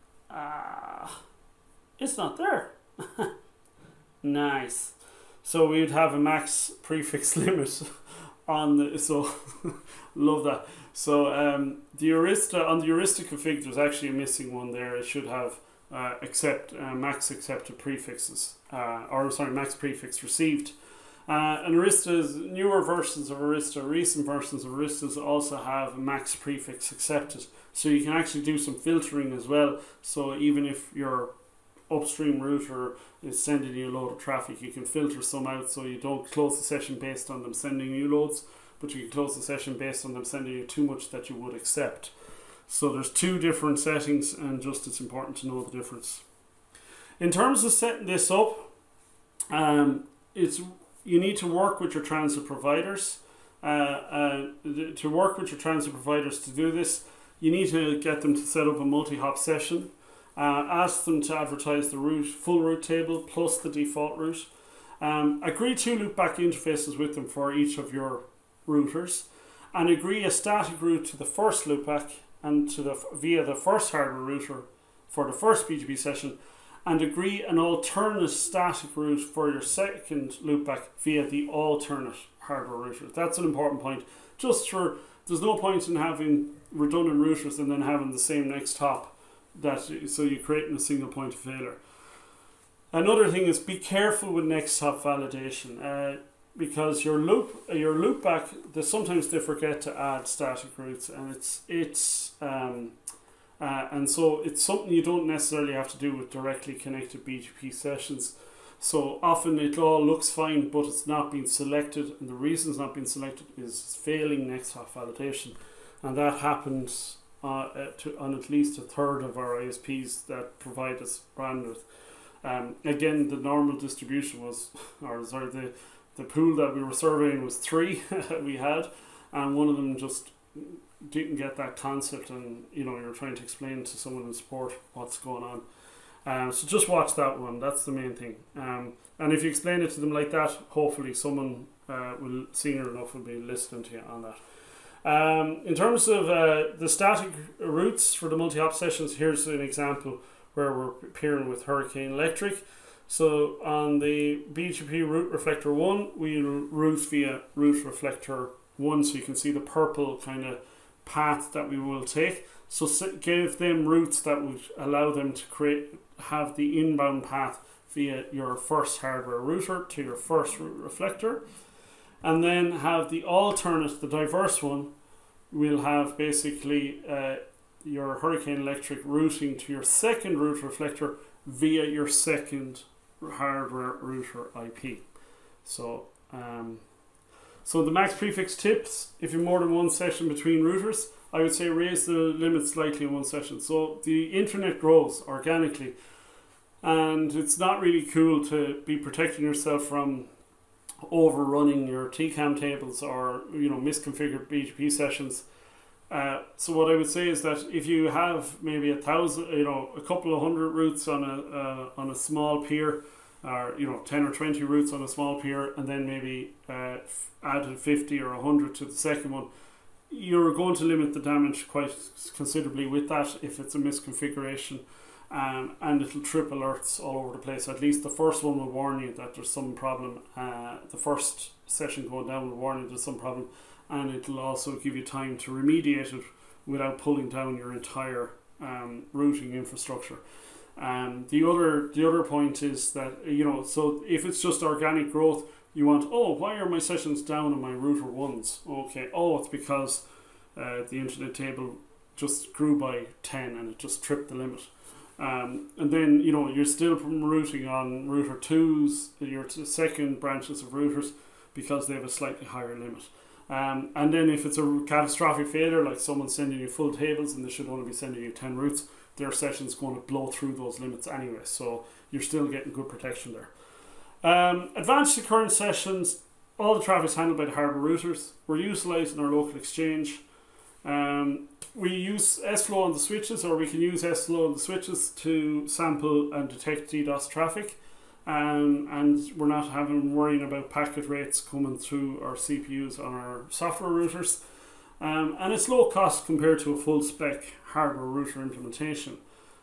it's not there. Nice. So we'd have a max prefix limit on the, so love that. So the Arista, on the Arista config, there's actually a missing one there. It should have max accepted prefixes, max prefix received. And Arista's newer versions of Arista, recent versions of Arista also have a max prefix accepted. So you can actually do some filtering as well. So even if your upstream router is sending you a load of traffic, you can filter some out so you don't close the session based on them sending you loads, but you can close the session based on them sending you too much that you would accept. So there's two different settings, and just it's important to know the difference. In terms of setting this up, you need to work with your transit providers. To work with your transit providers to do this, you need to get them to set up a multi-hop session. Ask them to advertise the full route table plus the default route. Agree 2 loopback interfaces with them for each of your routers, and agree a static route to the first loopback and via the first hardware router for the first BGP session, and agree an alternate static route for your second loopback via the alternate hardware router. That's an important point. There's no point in having redundant routers and then having the same next hop, so you're creating a single point of failure. Another thing is be careful with next hop validation. Because your loopback, sometimes they forget to add static routes, and and so it's something you don't necessarily have to do with directly connected BGP sessions. So often it all looks fine, but it's not being selected, and the reason it's not being selected is failing next hop validation, and that happens on at least a third of our ISPs that provide us bandwidth. Again, the normal distribution was, the pool that we were surveying was 3 we had, and one of them just didn't get that concept, and you're trying to explain to someone in support what's going on. So just watch that one, that's the main thing. And if you explain it to them like that, hopefully someone senior enough will be listening to you on that. In terms of the static routes for the multi-hop sessions, here's an example where we're pairing with Hurricane Electric. So on the BGP route reflector 1, we route via route reflector 1, so you can see the purple kind of path that we will take. So give them routes that would allow them to have the inbound path via your first hardware router to your first reflector, and then have the alternate, the diverse one, will have basically your Hurricane Electric routing to your second root reflector via your second hardware router IP. So the max prefix tips, if you're more than one session between routers, I would say raise the limit slightly in one session. So the internet grows organically, and it's not really cool to be protecting yourself from overrunning your TCAM tables or misconfigured BGP sessions. So what I would say is that if you have maybe 1,000, a couple of hundred routes on a small peer, or 10 or 20 routes on a small peer, and then maybe added 50 or 100 to the second one, you're going to limit the damage quite considerably with that if it's a misconfiguration, and it'll trip alerts all over the place. At least the first one will warn you that there's some problem. The first session going down will warn you there's some problem, and it'll also give you time to remediate it without pulling down your entire routing infrastructure. The other point is that so if it's just organic growth, you want, why are my sessions down on my router ones? Okay, it's because the internet table just grew by 10 and it just tripped the limit. And then you're still routing on router 2s, your second branches of routers, because they have a slightly higher limit. And then if it's a catastrophic failure, like someone's sending you full tables and they should only be sending you 10 routes, their session's going to blow through those limits anyway, so you're still getting good protection there. Advanced to current sessions, all the traffic is handled by the hardware routers. We're utilising our local exchange. We use S-Flow on the switches, or we can use S-Flow on the switches to sample and detect DDoS traffic, and we're not worrying about packet rates coming through our CPUs on our software routers. And it's low cost compared to a full spec hardware router implementation.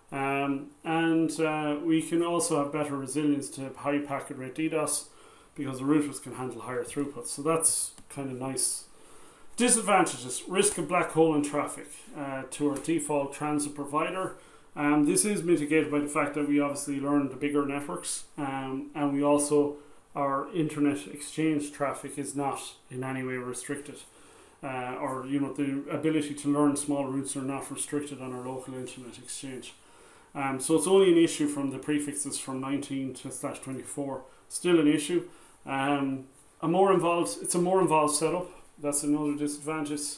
We can also have better resilience to high packet rate DDoS because the routers can handle higher throughput. So that's kind of nice. Disadvantages: risk of black hole in traffic to our default transit provider. This is mitigated by the fact that we obviously learn the bigger networks, and we also, our internet exchange traffic is not in any way restricted. The ability to learn small routes are not restricted on our local internet exchange. So it's only an issue from the prefixes from 19 to /24. Still an issue. It's a more involved setup. That's another disadvantage.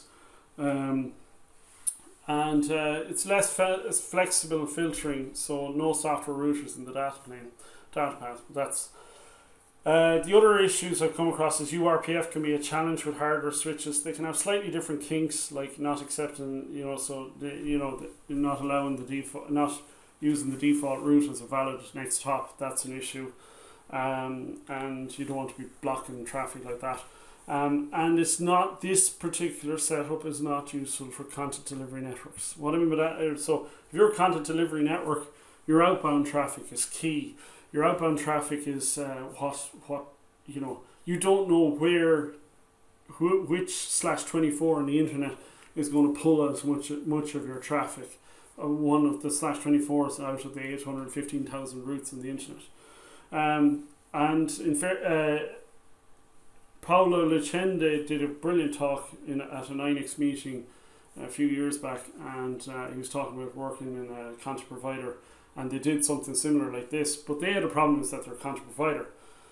It's less flexible filtering, so no software routers in the data path. That's the other issues I've come across is URPF can be a challenge with hardware switches. They can have slightly different kinks, like not accepting, not allowing the default, not using the default route as a valid next hop. That's an issue, and you don't want to be blocking traffic like that. And it's not, this particular setup is not useful for content delivery networks. What I mean by that is, so if you're a content delivery network, your outbound traffic is key. Your outbound traffic is you don't know which /24 on the internet is going to pull as much of your traffic. One of the /24s out of the 815,000 routes in the internet. And in fact, Paolo Lecende did a brilliant talk at an INEX meeting a few years back, and he was talking about working in a content provider, and they did something similar like this, but they had a problem is that they're a content provider.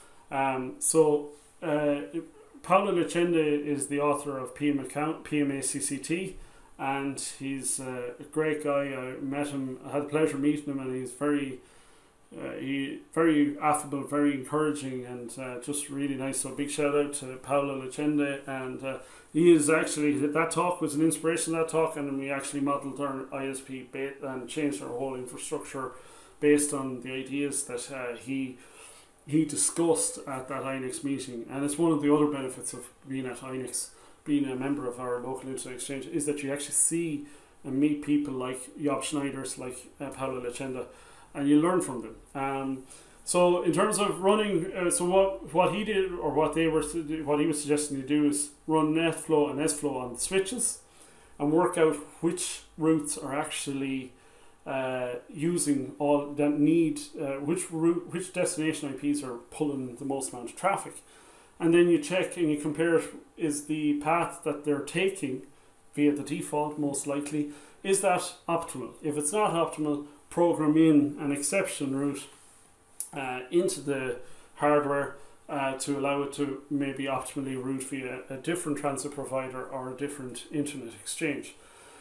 Paolo Lecende is the author of PMACCT, and he's a great guy. I met him, I had the pleasure of meeting him, and he's very affable, very encouraging, and just really nice. So big shout out to Paolo Lecende, and he is actually, that talk was an inspiration, that talk, and we actually modelled our ISP and changed our whole infrastructure based on the ideas that he discussed at that INEX meeting. And it's one of the other benefits of being at INEX, being a member of our local internet exchange, is that you actually see and meet people like Job Schneiders, like Paolo Lecende, and you learn from them. So in terms of running, what he did, or what he was suggesting to do, is run NetFlow and SFlow on the switches, and work out which routes are actually using all that need, which destination IPs are pulling the most amount of traffic. And then you check and you compare it, is the path that they're taking via the default most likely, is that optimal? If it's not optimal, program in an exception route into the hardware to allow it to maybe optimally route via a different transit provider or a different internet exchange.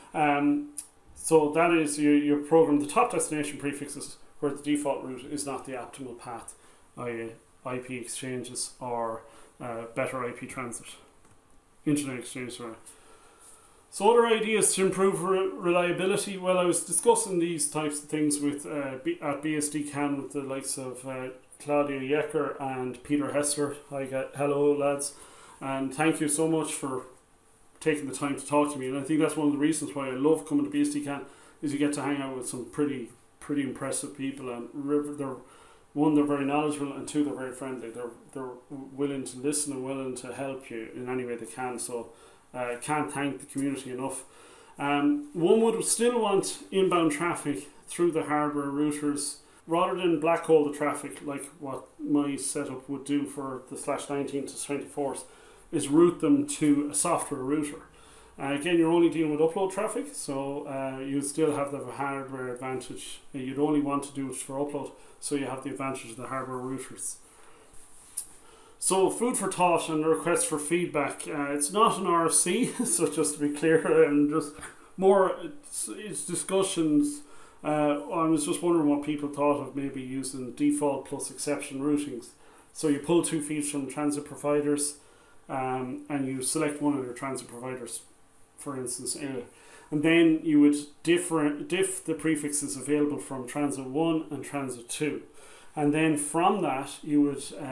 So that is, you program the top destination prefixes where the default route is not the optimal path, i.e. IP exchanges or better IP transit, internet exchange. Sorry. So other ideas to improve reliability. Well, I was discussing these types of things with at BSDCan with the likes of Claudia Yecker and Peter Hessler. Hello lads, and thank you so much for taking the time to talk to me. And I think that's one of the reasons why I love coming to BSDCan, is you get to hang out with some pretty impressive people, and they're very knowledgeable, and two, they're very friendly. They're willing to listen and willing to help you in any way they can. So can't thank the community enough. One would still want inbound traffic through the hardware routers rather than black hole the traffic like what my setup would do for the /19 to 24s, is route them to a software router. Again, you're only dealing with upload traffic, so you still have the hardware advantage. You'd only want to do it for upload, so you have the advantage of the hardware routers. So food for thought and a request for feedback. It's not an RFC, so just to be clear, and just more, it's discussions. I was just wondering what people thought of maybe using default plus exception routings. So you pull 2 feeds from transit providers, and you select one of your transit providers, for instance, and then you would diff the prefixes available from transit 1 and transit 2, and then from that you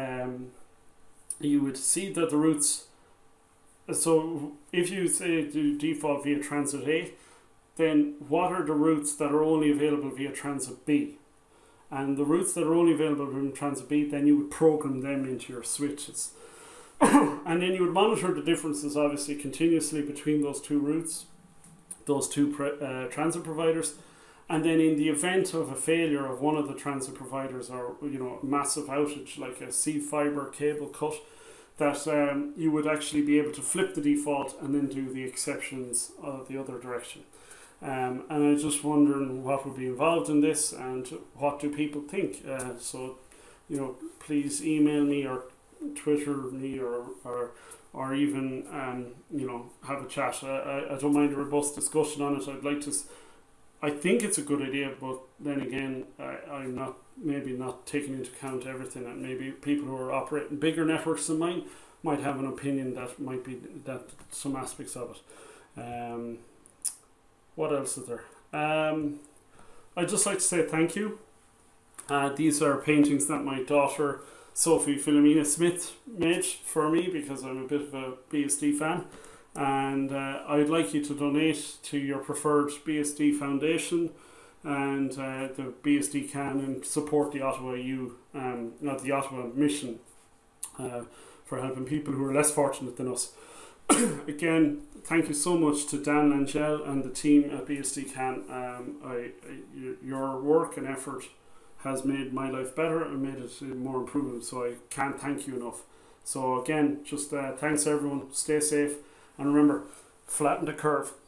would see that the routes. So if you say do default via transit A, then what are the routes that are only available via transit B? And the routes that are only available in transit B, then you would program them into your switches. And then you would monitor the differences obviously continuously between those two routes, those two transit providers. And then in the event of a failure of one of the transit providers, or a massive outage like a C-fiber cable cut, that you would actually be able to flip the default and then do the exceptions of the other direction. And I was just wondering what would be involved in this and what do people think. So please email me or Twitter me or even have a chat. I don't mind a robust discussion on it. I think it's a good idea, but then again, I'm not taking into account everything, and maybe people who are operating bigger networks than mine might have an opinion that might be that some aspects of it. What else is there? I'd just like to say thank you. These are paintings that my daughter Sophie Philomena Smith made for me because I'm a bit of a BSD fan. And I'd like you to donate to your preferred BSD foundation and the BSDCan, and support the Ottawa not the Ottawa mission for helping people who are less fortunate than us. Again, thank you so much to Dan Langell and the team at BSDCan. Your work and effort has made my life better and made it more improvement, so I can't thank you enough. So again, just thanks everyone, stay safe. And remember, flatten the curve.